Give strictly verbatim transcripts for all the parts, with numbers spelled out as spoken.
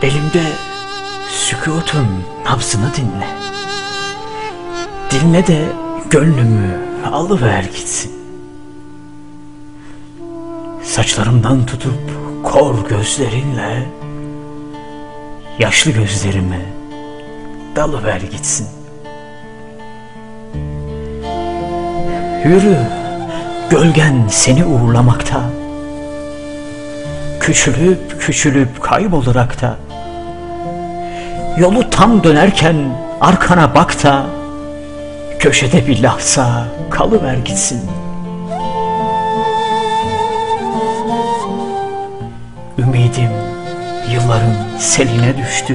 Elimde sükûtun nabzını dinle. Dinle de gönlümü alıver gitsin. Saçlarımdan tutup kor gözlerinle yaşlı gözlerime dalıver gitsin. Yürü, gölgen seni uğurlamakta, küçülüp küçülüp kaybolarak da, yolu tam dönerken arkana bak da, köşede bir lahza kalıver gitsin. Ümidim yılların seline düştü,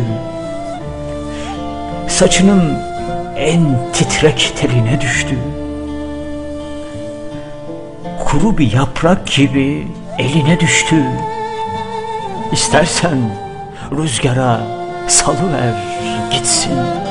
saçının en titrek teline düştü. Kuru bir yaprak gibi eline düştü. İstersen rüzgara salıver gitsin.